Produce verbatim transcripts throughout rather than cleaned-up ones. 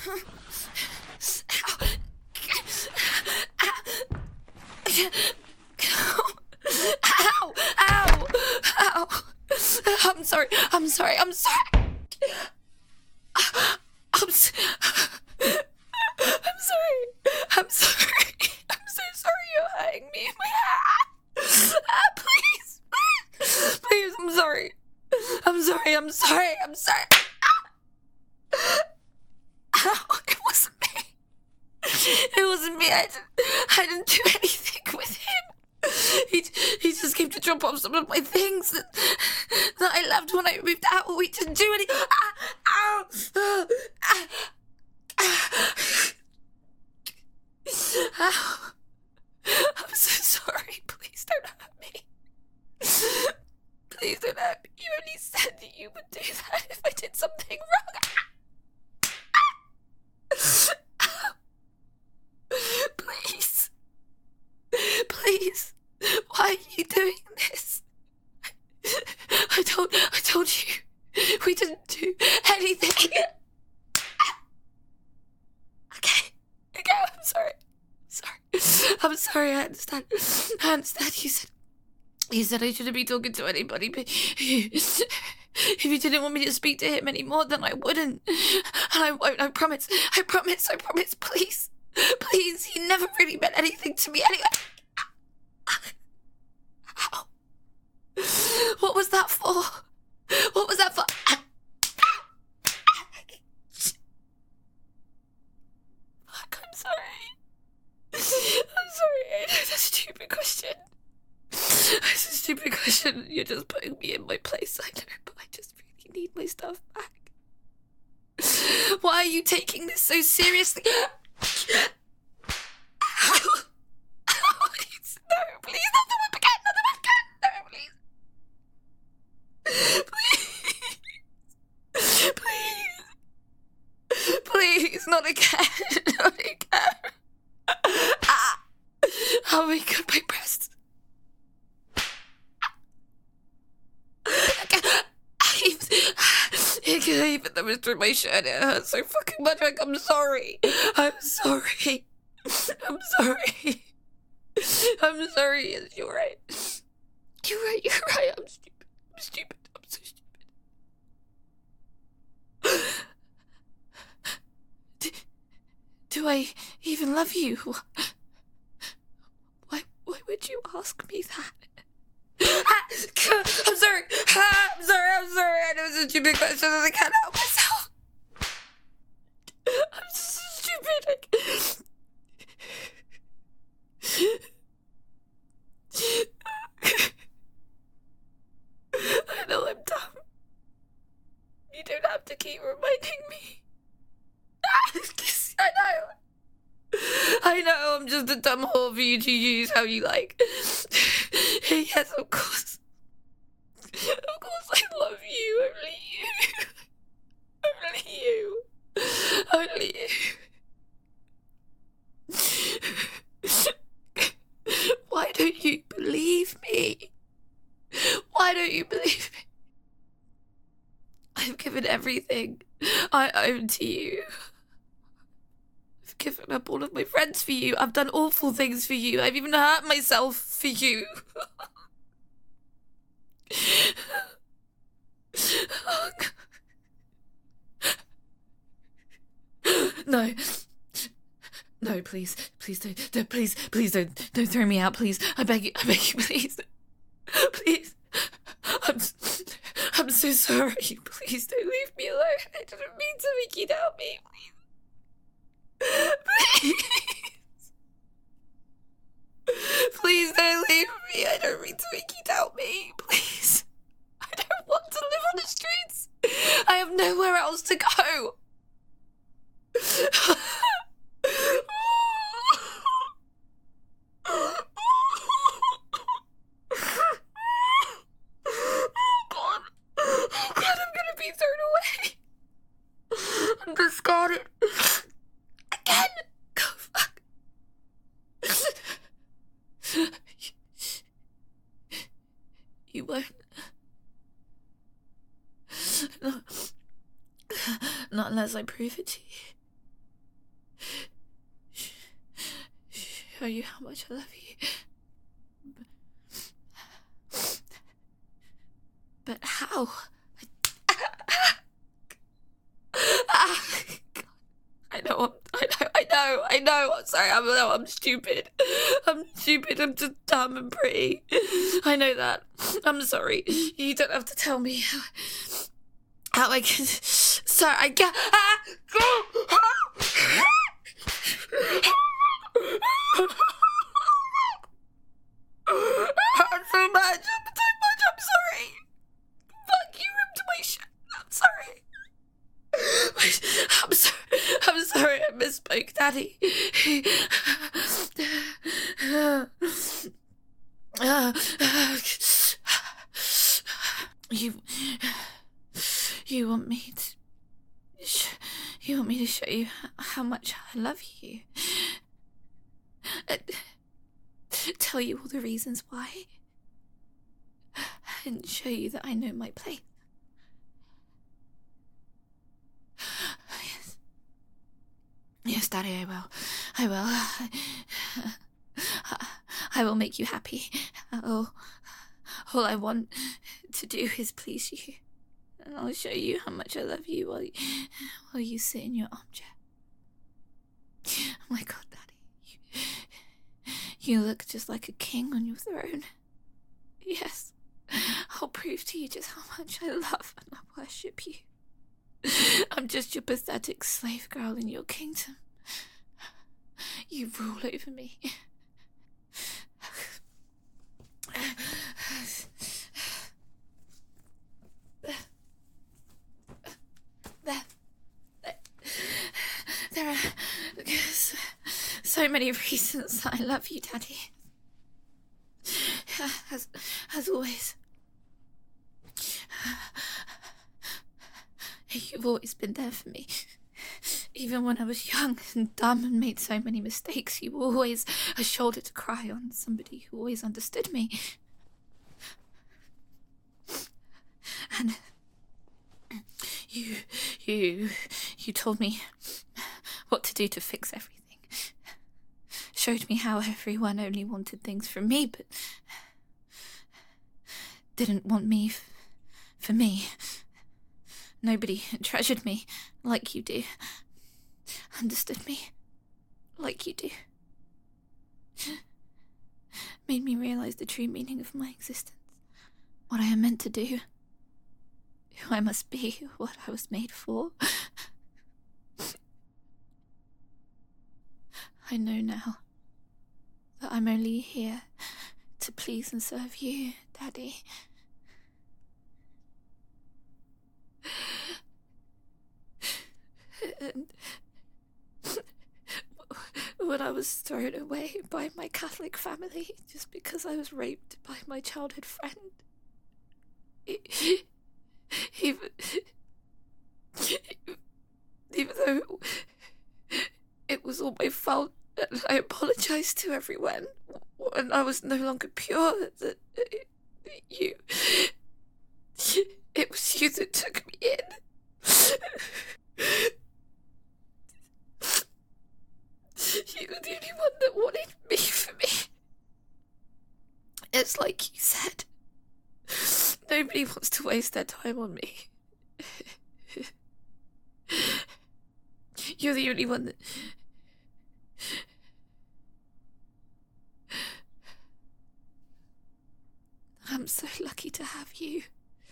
Ow! Ow! Ow! I'm sorry. I'm sorry. I'm sorry. I'm so, I'm sorry. I'm sorry. I'm so sorry you're hurting me in my head. Ah, please. Please. Please, I'm sorry. I'm sorry. I'm sorry. I'm sorry. Ow, it wasn't me. It wasn't me. I didn't, I didn't do anything with him. He, he just came to drop off some of my things that, that I left when I moved out. We didn't do any. Ah, ow, ah, ah, ah. Ow. I'm so sorry. Please don't hurt me. Please don't hurt me. You only said that you would do that if I did something wrong. Please. Please. Why are you doing this? I told I told you we didn't do anything. Okay. Okay, I'm sorry. Sorry. I'm sorry, I understand. I understand you said you said I shouldn't be talking to anybody, but you, if you didn't want me to speak to him anymore, then I wouldn't. And I won't, I promise. I promise, I promise, please. Please, he never really meant anything to me anyway. Ow. What was that for? What was that for? Fuck, I'm sorry. I'm sorry, I know that's a stupid question. It's a stupid question. You're just putting me in my place, I know, but I just really need my stuff back. Why are you taking this so seriously? Please, no, please, not the whip again, not the whip again, no, please. Please. Please, not again, not again. Ah. Oh my god, my breasts. Even though it's through my shirt, it hurts so fucking much. Like, I'm sorry. I'm sorry. I'm sorry. I'm sorry. Yes, you're right. You're right. You're right. I'm stupid. I'm stupid. I'm so stupid. Do, do I even love you? Why? Why would you ask me that? I'm sorry. I'm sorry. I'm sorry. I know it's a stupid question and I can't help myself. I'm so stupid. I know I'm dumb. You don't have to keep reminding me. I know. I know I'm just a dumb whore for you to use how you like. Yes, of course. Of course I love you. Only you. Only you. Only you. Why don't you believe me? Why don't you believe me? I've given everything I own to you. I've given up all of my friends for you. I've done awful things for you. I've even hurt myself for you. No. No, please. Please don't. don't please, please don't. Don't throw me out, please. I beg you. I beg you, please. Please. I'm, I'm so sorry. Please don't leave me alone. I didn't mean to make you doubt me. Please. Please. Please don't leave me. I don't mean to make you doubt me. Please. I don't want to live on the streets. I have nowhere else to go. Oh God. Oh God, I'm gonna be thrown away. I'm discarded. Again. Go fuck. You won't. No. Not unless I prove it to you. show you how much I love you. But, but how? I know, I know, I know, I know. I'm sorry, I'm, no, I'm stupid. I'm stupid, I'm just dumb and pretty. I know that. I'm sorry. You don't have to tell me how, how I can... Sorry, I can't... Hurt so much, so much, I'm sorry. Fuck, you ripped my shirt. I'm sorry. I'm sorry. I'm sorry I misspoke, Daddy. You... You want me to... Sh- you want me to show you how much I love you? Uh, tell you all the reasons why? And show you that I know my place? Yes. Yes, Daddy, I will. I will. I will make you happy. All, all I want to do is please you. And I'll show you how much I love you while you, while you sit in your armchair. Oh my God, Daddy. You, you look just like a king on your throne. Yes. I'll prove to you just how much I love and I worship you. I'm just your pathetic slave girl in your kingdom. You rule over me. There, there, there are so many reasons that I love you, Daddy. As, as always. You've always been there for me. Even when I was young and dumb and made so many mistakes, you were always a shoulder to cry on, somebody who always understood me. And you, you, you told me what to do to fix everything. Showed me how everyone only wanted things from me, but didn't want me f- for me. Nobody treasured me like you do. Understood me like you do. Made me realize the true meaning of my existence. What I am meant to do. Who I must be. What I was made for. I know now that I'm only here to please and serve you, Daddy. And when I was thrown away by my Catholic family just because I was raped by my childhood friend, it, even, even though it was all my fault, and I apologized to everyone when I was no longer pure, that you, it was you that took me in. You were the only one that wanted me for me. It's like you said. Nobody wants to waste their time on me. You're the only one that... I'm so lucky to have you.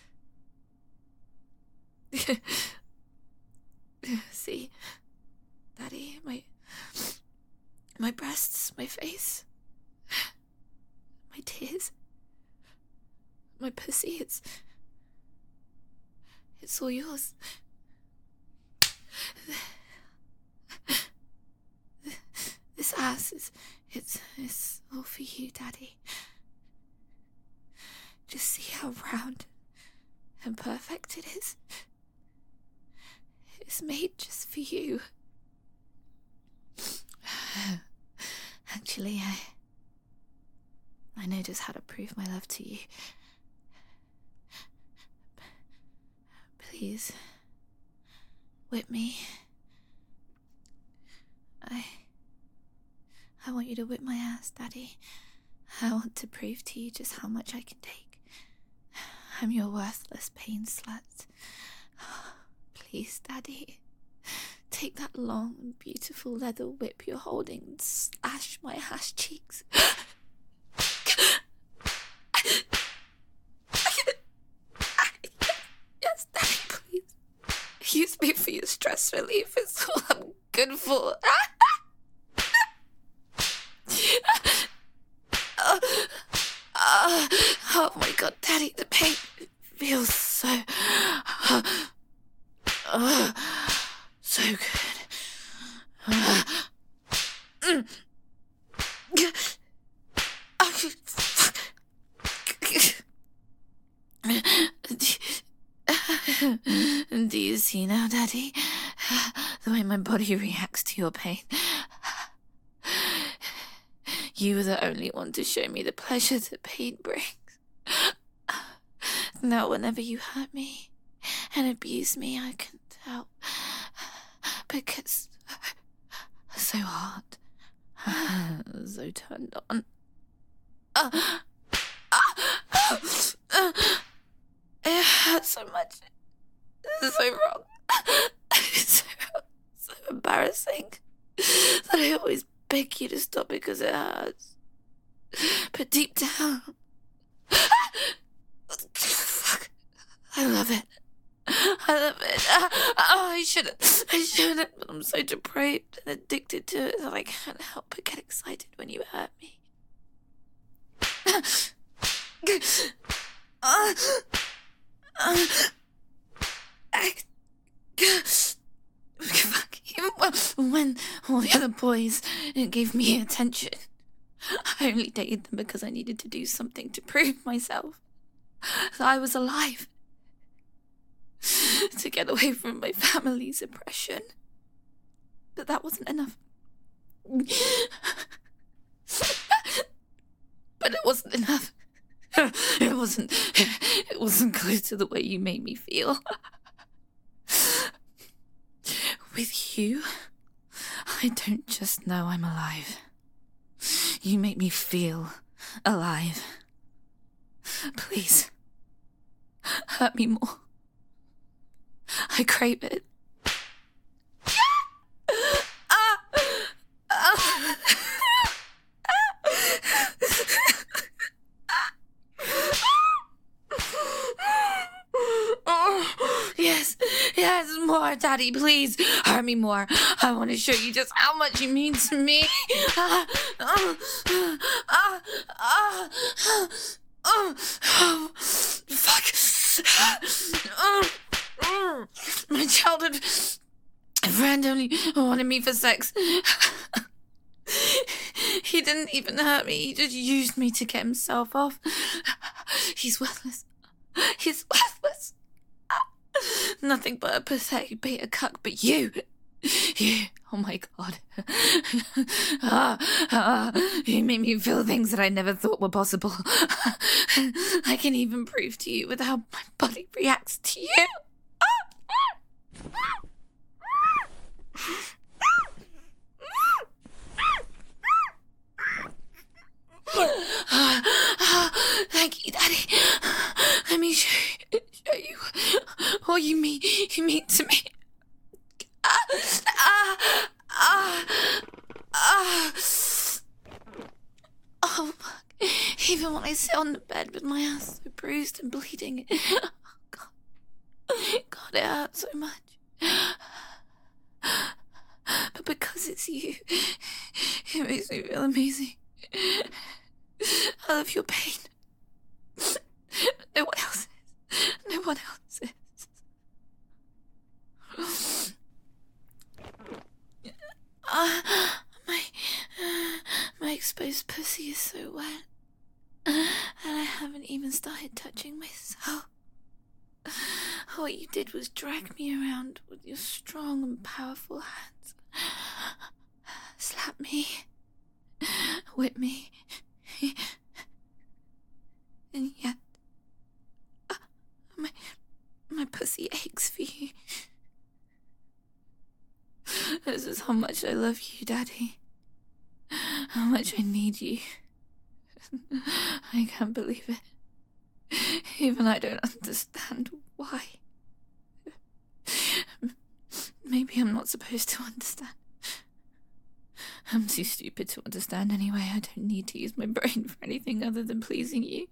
See, Daddy, my... My breasts, my face, my tears, my pussy, it's... It's all yours. This ass is... It's, it's all for you, Daddy. Just see how round and perfect it is. It's made just for you. Actually, I... I know just how to prove my love to you. Please, whip me. I... I want you to whip my ass, Daddy. I want to prove to you just how much I can take. I'm your worthless pain slut. Please, Daddy. Take that long and beautiful leather whip you're holding and slash my ass cheeks. Yes, Daddy, please. Use me for your stress relief. It's all I'm good for. uh, uh, oh my God, Daddy, the pain feels so... Uh, uh, so good. Uh, mm. Do you see now, Daddy? The way my body reacts to your pain. You were the only one to show me the pleasure that pain brings. Now whenever you hurt me and abuse me, I can tell. Because so hard. So turned on. Uh, uh, uh, it hurts so much. This is so wrong. It's so, so embarrassing that I always beg you to stop because it hurts. But deep down, fuck, I love it. I love it. Oh, I shouldn't. I shouldn't. But I'm so depraved and addicted to it that I can't help but get excited when you hurt me. uh, uh, I, even when all the other boys gave me attention, I only dated them because I needed to do something to prove myself that I was alive. To get away from my family's oppression. But that wasn't enough. But it wasn't enough. It wasn't, it wasn't close to the way you made me feel. With you, I don't just know I'm alive. You make me feel alive. Please, hurt me more. I crave it. Yes, yes, more, Daddy, please. Hurt me more. I want to show you just how much you mean to me. Uh, uh, uh, uh, uh, uh, fuck. Uh, uh, my childhood friend only wanted me for sex. He didn't even hurt me. He just used me to get himself off. He's worthless. He's worthless. Nothing but a pathetic beta cuck, but you, you, oh my God. ah, ah, you make me feel things that I never thought were possible. I can even prove to you with how my body reacts to you. Thank you, Daddy. Let me show you, show you what you mean, you mean to me. Ah, ah, ah, ah. Oh, fuck. Even when I sit on the bed with my ass so bruised and bleeding, oh, God, God, it hurts so much. But because it's you, it makes me feel amazing. I love your pain. No one else is. No one else is. Uh, my, uh, my exposed pussy is so wet. And I haven't even started touching myself. What you did was drag me around with your strong and powerful hands. Slap me. Whip me. And yet, uh, my, my pussy aches for you. This is how much I love you, Daddy. how much I need you. I can't believe it. Even I don't understand why. Maybe I'm not supposed to understand. I'm too stupid to understand anyway. I don't need to use my brain for anything other than pleasing you.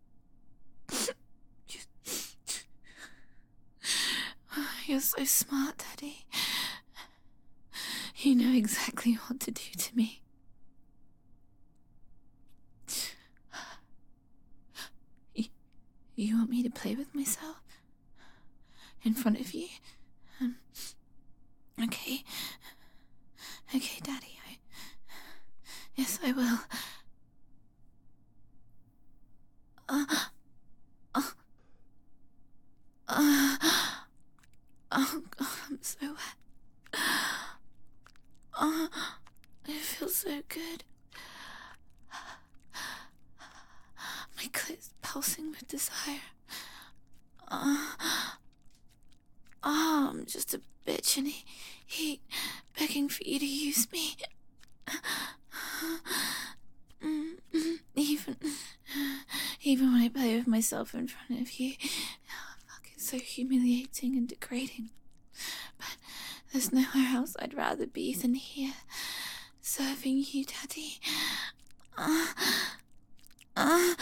You're so smart, Daddy. You know exactly what to do to me. You, you want me to play with myself? In front of you? Um, okay. Okay, Daddy, I... Yes, I will. Uh... Uh... Uh... Oh, God, I'm so wet. Oh, it feels so good. My clit pulsing with desire. Oh, oh, I'm just a bitch in heat, begging for you to use me. Even, even when I play with myself in front of you, oh, fuck, it's so humiliating and degrading. But there's nowhere else I'd rather be than here, serving you, Daddy. Uh, uh,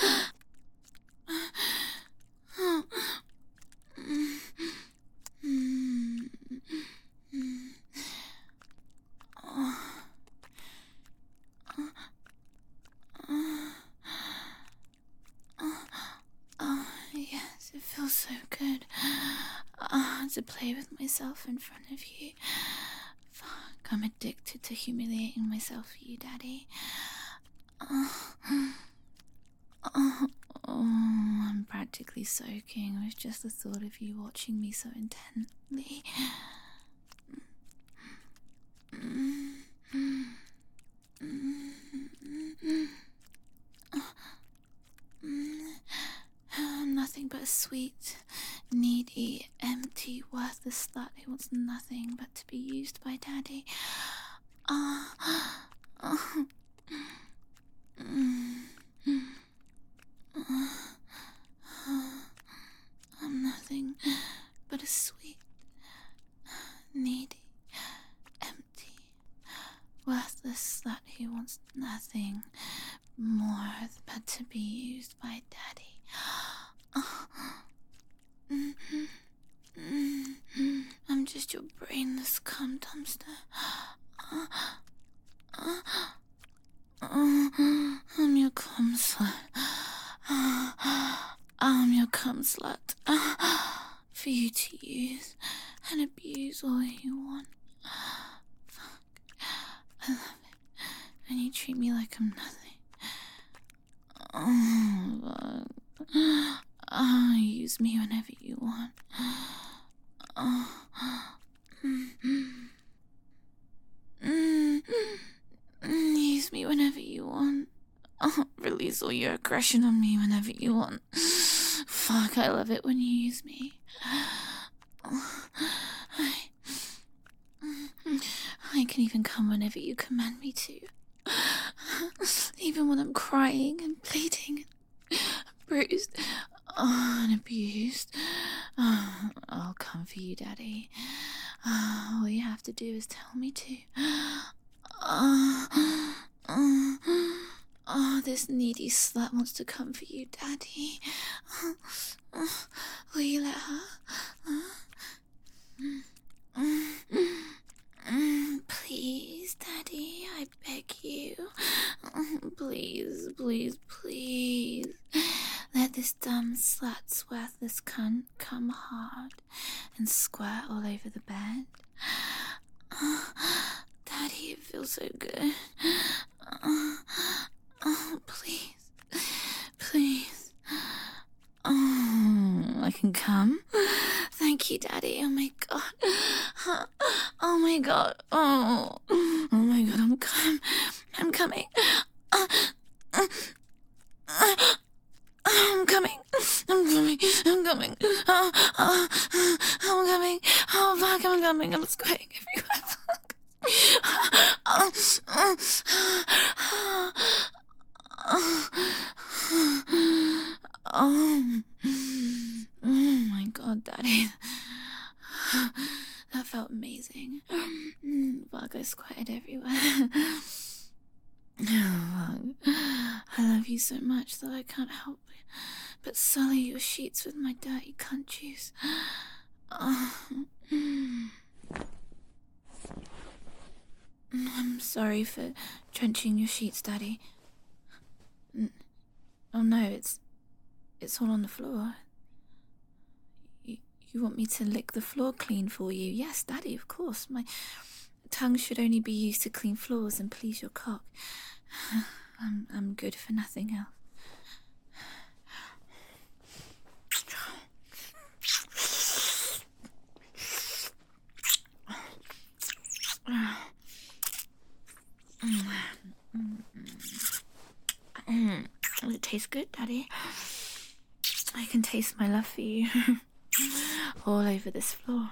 uh, mm, mm, mm, oh, oh, oh, oh, yes, it feels so good. Uh, to play with myself in front of you. Fuck, I'm addicted to humiliating myself for you, Daddy. Uh, oh, oh, I'm practically soaking with just the thought of you watching me so intently. Mm, mm, mm, mm, mm. I'm nothing but a sweet, needy, empty, worthless slut who wants nothing but to be used by Daddy. Ah, uh, uh, mm, uh, uh, I'm nothing but a sweet, needy, empty, worthless slut who wants nothing more but to be used by Daddy. I'm just your brainless cum dumpster. I'm your cum slut. I'm your cum slut. For you to use and abuse all you want. Fuck. I love it when you treat me like I'm nothing. Oh, fuck. Oh, use me whenever you want. Oh. Mm-hmm. Mm-hmm. Use me whenever you want. Oh, release all your aggression on me whenever you want. Fuck, I love it when you use me. Oh, I, I can even come whenever you command me to. Even when I'm crying and bleeding and bruised. Oh, and abused. Oh, I'll come for you, Daddy. Oh, all you have to do is tell me to. Oh, oh, oh, this needy slut wants to come for you, Daddy. Oh, oh, will you let her? Oh, mm, mm, please, Daddy, I beg you. Oh, please, please, please. Let this dumb slut's worthless cunt come hard and squirt all over the bed. Oh, Daddy, it feels so good. Oh, oh, please, please. Oh, I can come. Thank you, Daddy. Oh my God. Oh my God. Oh, oh my God. I'm coming. I'm coming. Uh, uh, uh, I'm coming. I'm coming. I'm coming. Oh, oh, I'm coming. Oh, fuck, I'm coming. I'm squirting everywhere. Fuck. Oh, Oh, oh my God, Daddy. That felt amazing. Virgo squatted everywhere. Oh, I love you so much that I can't help but sully your sheets with my dirty cunt juice. Oh. I'm sorry for drenching your sheets, Daddy. Oh no, it's it's all on the floor. You, you want me to lick the floor clean for you? Yes, Daddy, of course. My tongue should only be used to clean floors and please your cock. I'm, I'm good for nothing else. Does it taste good, Daddy? I can taste my love for you all over this floor.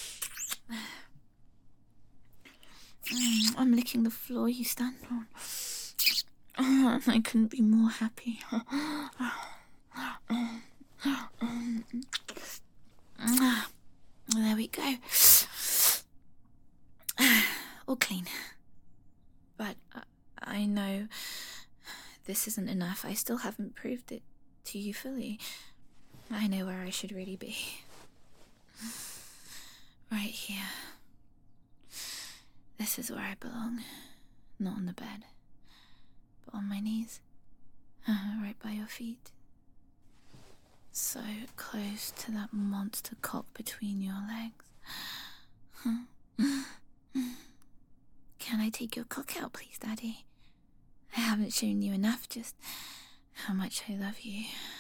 I'm licking the floor you stand on. Oh, I couldn't be more happy. There we go. All clean. But uh, I know this isn't enough. I still haven't proved it to you fully. I know where I should really be. Right here. This is where I belong. Not on the bed, but on my knees. Uh, right by your feet. So close to that monster cock between your legs. Can I take your cock out, please, Daddy? I haven't shown you enough just how much I love you.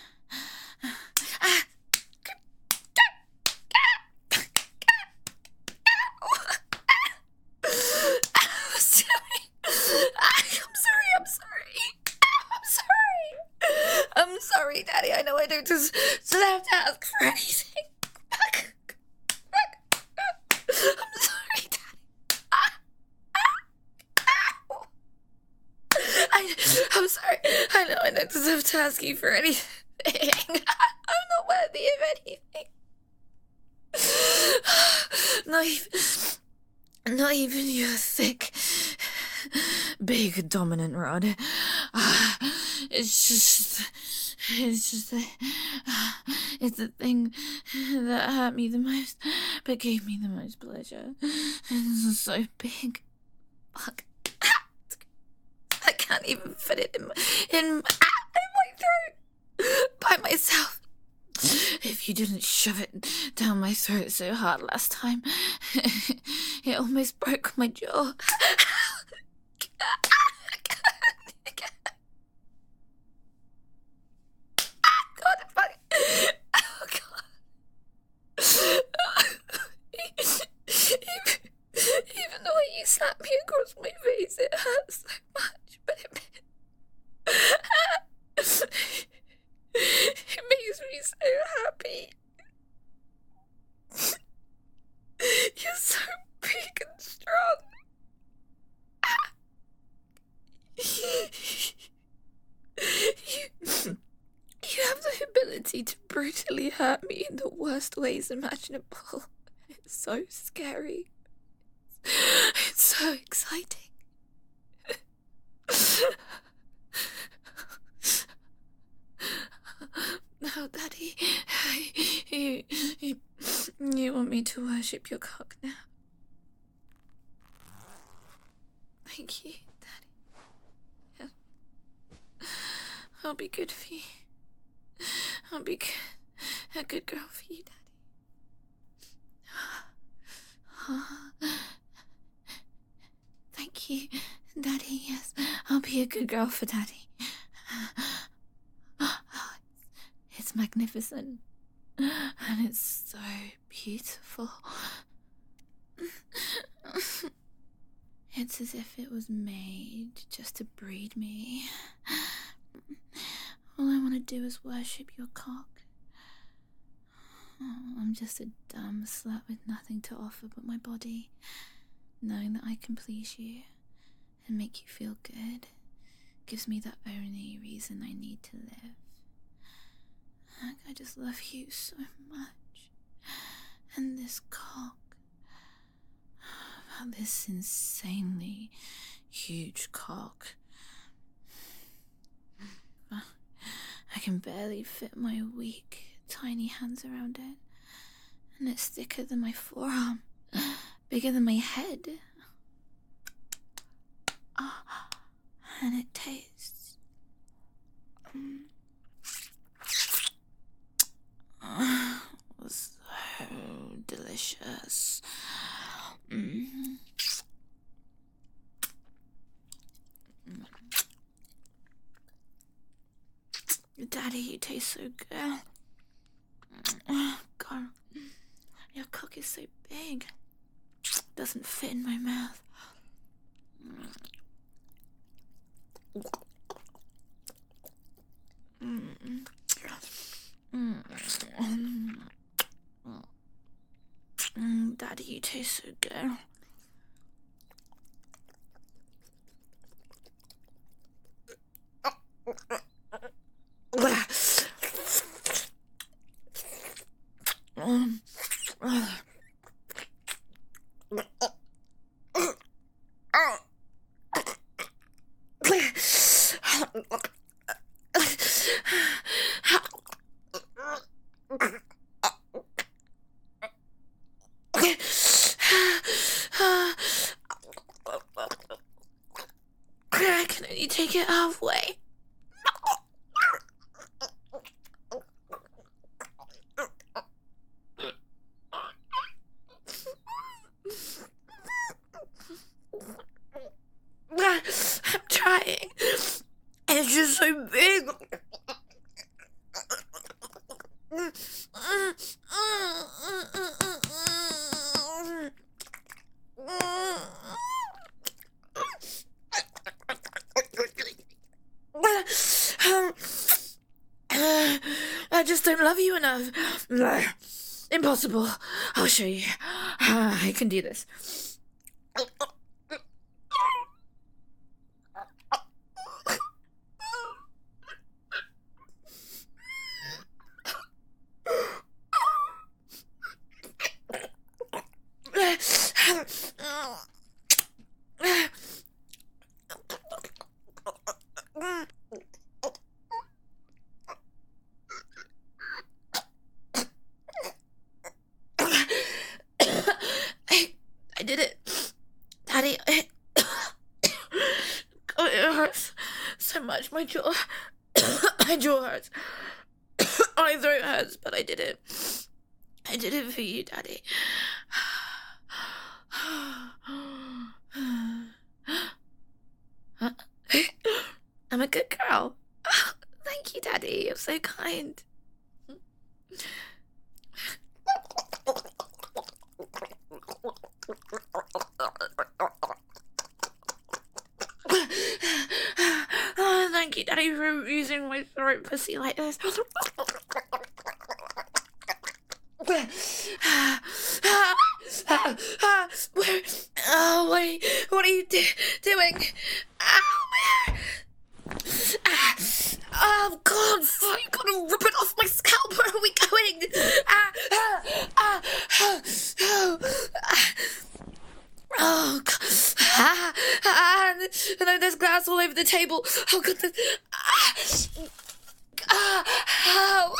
I'm sorry, Daddy. I know I don't just, just have to ask for anything. I'm sorry, Daddy. I, I'm sorry. I know I don't deserve to ask you for anything. I'm not worthy of anything. Not even, not even your thick, big, dominant rod. Uh, it's just... It's just the, it's the thing that hurt me the most, but gave me the most pleasure. It's so big. Fuck. I can't even fit it in my, in, in my throat by myself. If you didn't shove it down my throat so hard last time, it almost broke my jaw. Even the way you slapped me across my face, it hurts so much, but it, it makes me so happy. You're so big and strong. You, you have the ability to brutally hurt me in the worst ways imaginable. It's so scary. It's so exciting. Now, Daddy, you, you, you want me to worship your cock now? Thank you, Daddy. Yeah. I'll be good for you. I'll be good, a good girl for you, Daddy. Thank you, Daddy. Yes, I'll be a good girl for Daddy. It's magnificent, and it's so beautiful. It's as if it was made just to breed me. All I want to do is worship your cock. Oh, I'm just a dumb slut with nothing to offer but my body, knowing that I can please you. and make you feel good gives me the only reason I need to live. I just love you so much. And this cock. This insanely huge cock. I can barely fit my weak, tiny hands around it. And it's thicker than my forearm. Bigger than my head. Oh, and it tastes um, oh, so delicious. Mm. Daddy, you taste so good. Oh, God, your cock is so big. Doesn't fit in my mouth. Mm. Mm. Mm. Daddy, you taste so good. Um, uh. I can only take it halfway. I'm trying. It's just so big. I just don't love you enough. Impossible. I'll show you. I can do this. I did it. Daddy, it, oh, it hurts so much. My jaw, my jaw hurts. My throat hurts, but I did it. I did it for you, Daddy. I'm a good girl. Thank you, Daddy. You're so kind. Oh, thank you, Daddy, for using my throat pussy like this. Where? Oh, wait. What are you do doing? Ow, where? Ah, oh, God, fuck, you gotta rip it off my scalp. Where are we going? Ah, ah, ah, ah, oh, ah. Oh, God. Ah, ah, and there's glass all over the table. Oh, God. The, ah, ah, ow.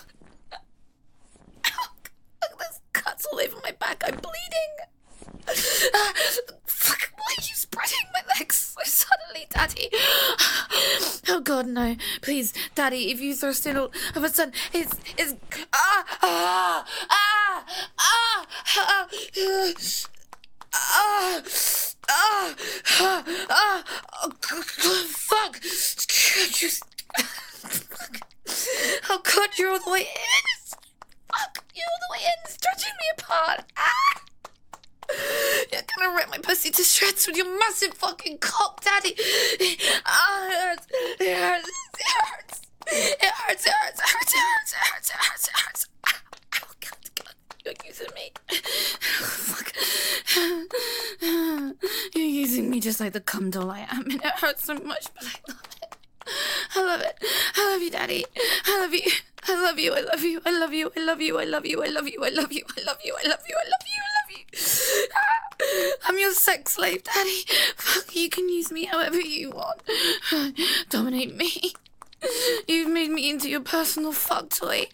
Ow. There's cuts all over my back. I'm bleeding. Ah, fuck, why are you spreading my legs so suddenly, Daddy? Oh, God, no. Please, Daddy, if you throw still of a son, it's, it's, ah, ah, ah, ah, ah, ah. Ah, ah, ah, ah, oh, fuck, just, fuck, oh God, you're all the way in, fuck, you're all the way in, stretching me apart, ah, you're gonna rip my pussy to shreds with your massive fucking cock, Daddy, ah, it hurts, it hurts, it hurts, it hurts, it hurts, it hurts, it hurts, it hurts, it hurts, it hurts, oh God, God, you're using me, oh, fuck. You're using me, just like the cum doll I am, and it hurts so much, but I love it. I love it. I love you, Daddy. I love you. I love you. I love you. I love you. I love you. I love you. I love you. I love you. I love you. I love you. I love you. I love you. I'm your sex slave, Daddy. Fuck, you can use me however you want. Dominate me. You've made me into your personal fuck toy.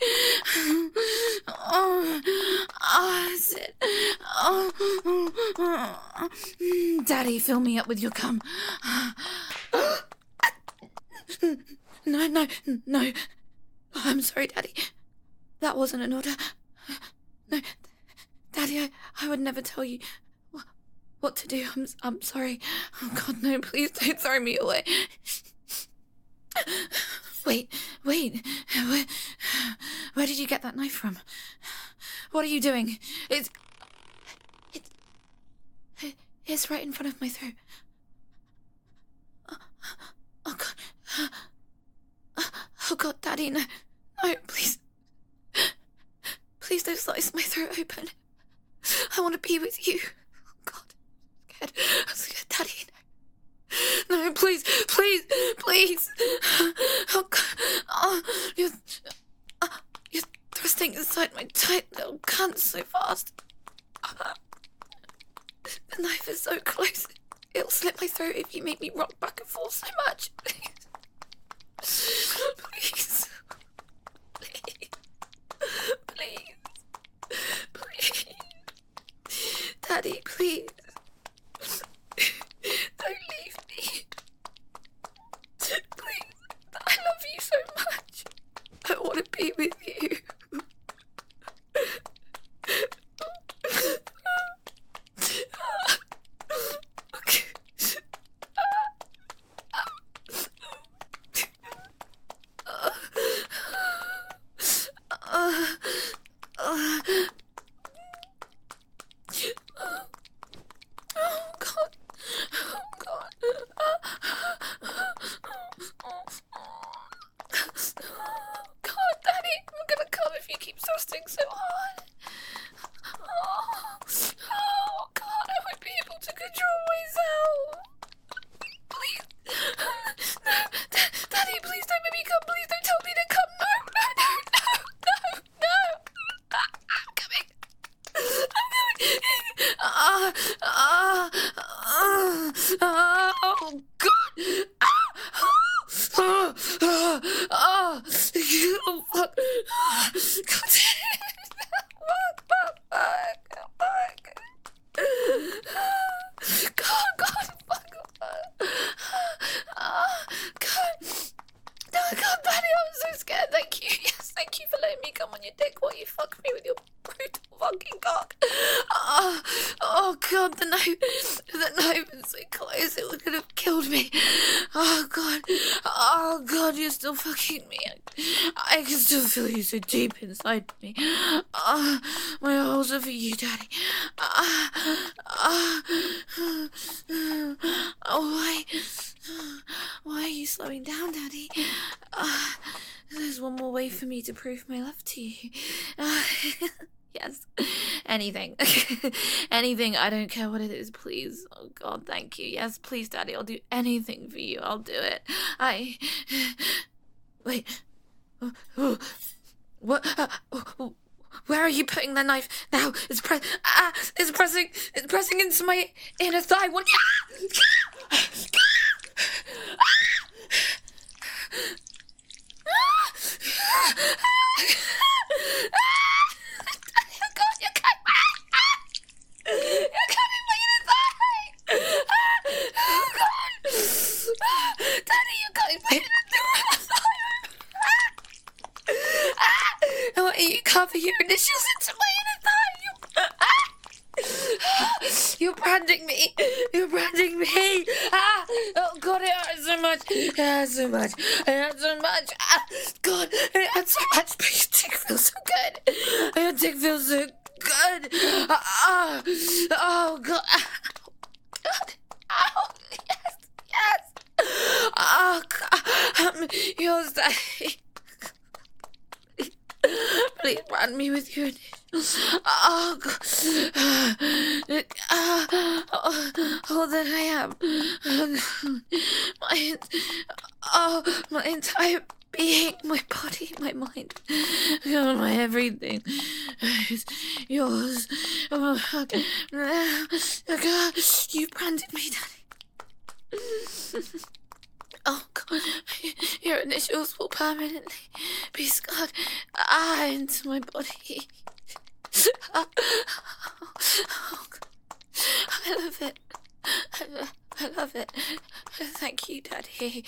Oh, oh, that's it. Oh, oh, oh. Daddy, fill me up with your cum. No, no, no. I'm sorry, Daddy. That wasn't an order. No, Daddy, I, I would never tell you what, what to do. I'm, I'm sorry. Oh, God, no, please don't throw me away. Wait, wait. Where, where did you get that knife from? What are you doing? It's... It's... It's right in front of my throat. Oh, oh God. Oh, God, Daddy, no. No, please. Please don't slice my throat open. I want to be with you. Oh, God. I'm scared. I'm scared, Daddy, no. No, please, please, please. Oh, God. Oh, you're, uh, you're thrusting inside my tight little cunt so fast. Uh, the knife is so close. It'll slit my throat if you make me rock back and forth so much. Please. Please. Please. Please. Please. Daddy, please. Don't leave me. Please. I love you so much. I want to be with you. Okay. Oh, God. Oh, oh, oh, oh, fuck. God, fuck, fuck, fuck. God, God, fuck, fuck. Oh, God. No, God, Daddy, I'm so scared. Thank you. Yes, thank you for letting me come on your dick while you fuck me with your brutal fucking cock. Oh, oh, God, the knife, the knife is so close. It could have killed me. Oh, God. Oh, God, you're still fucking me. I can still feel you so deep inside me. Oh, my holes are for you, Daddy. Oh, oh, oh, why? Why are you slowing down, Daddy? Uh, there's one more way for me to prove my love to you. Uh, yes. Anything. Anything. I don't care what it is, please. Oh, God, thank you. Yes, please, Daddy. I'll do anything for you. I'll do it. I... Wait. What? Uh, where are you putting the knife now? It's pre- ah, it's pressing, it's pressing into my inner thigh. What? You cover your initials into my inner thigh. You, you're branding me. You're branding me. Ah, oh God, it hurts so much. It hurts so much. It hurts so much. Ah, God, it hurts so much. But your dick feels so good. Your dick feels so good. Ah, oh God. God. Oh, yes, yes. Oh God, um, you're saying. Please brand me with your initials. Oh, God. Uh, oh, oh, that I am. My, oh, my entire being, my body, my mind, oh, my everything is yours. Oh, God. God, you've branded me, Daddy. Oh, God, your initials will permanently be scarred ah, into my body. Oh, God. I love it. I, lo- I love it. Thank you, Daddy.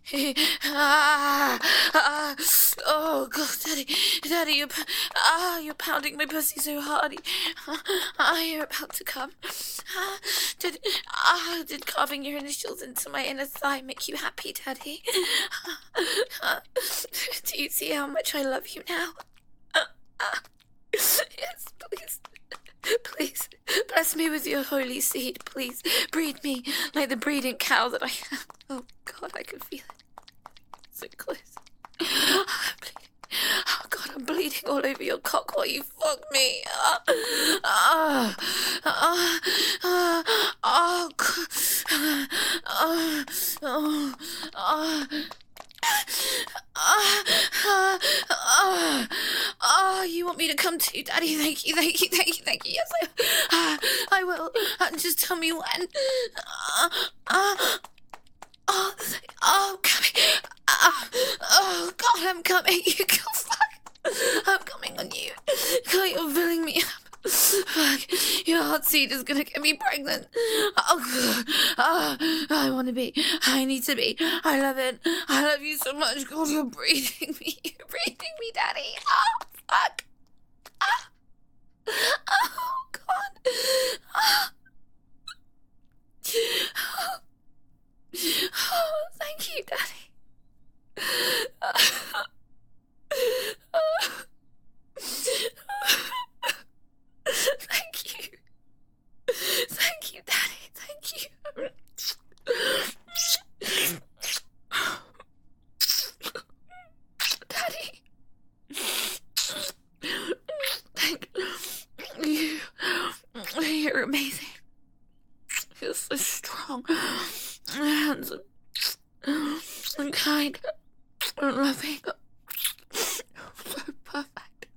Ah, ah, oh, God, Daddy. Daddy, you're, ah, you're pounding my pussy so hard. Ah, you're about to come. Ah, did, ah, did carving your initials into my inner thigh make you happy, Daddy? Ah, do you see how much I love you now? Ah, ah, yes, please. Please, bless me with your holy seed, please. Breed me like the breeding cow that I am. Oh, God, I can feel it. So close. I'm bleeding. Oh, God, I'm bleeding all over your cock while you fuck me. Ah, ah, ah, ah, oh, God. Ah, oh, ah. Ah, ah, ah, ah, you want me to come to you, Daddy? Thank you, thank you, thank you, thank you. Yes, I, ah, I will. Uh, just tell me when. Ah, ah, oh, oh, coming. Ah, oh, God, I'm coming. You go, fuck. I'm coming on you. God, you're filling me up. Fuck, your hot seed is gonna get me pregnant. Oh, oh, I want to be. I need to be. I love it. I love you so much. God, you're breathing me. You're breathing me, Daddy. Oh, fuck. Ah. Oh, God. Oh. Oh, thank you, Daddy. Oh. Oh. Thank you. Thank you, Daddy. Thank you. Daddy. Thank you. You're amazing. You're so strong. Handsome. And kind. And loving. So perfect.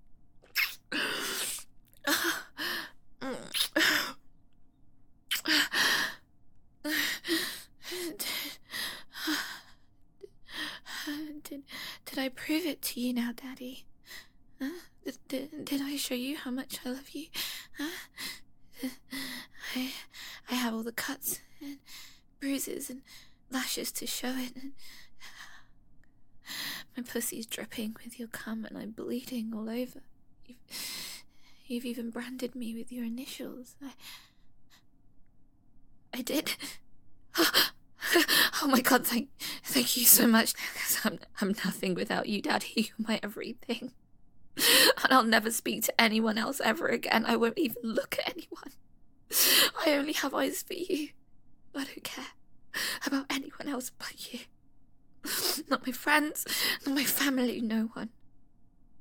Did, did I prove it to you now, Daddy? Huh? Did, did, did I show you how much I love you? Huh? I, I have all the cuts and bruises and lashes to show it. And my pussy's dripping with your cum and I'm bleeding all over. You've, you've even branded me with your initials. I, I did. Oh my God, thank, thank you so much. I'm, I'm nothing without you, Daddy. You're my everything. And I'll never speak to anyone else ever again. I won't even look at anyone. I only have eyes for you. I don't care about anyone else but you. Not my friends, not my family, no one.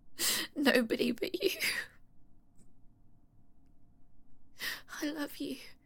Nobody but you. I love you.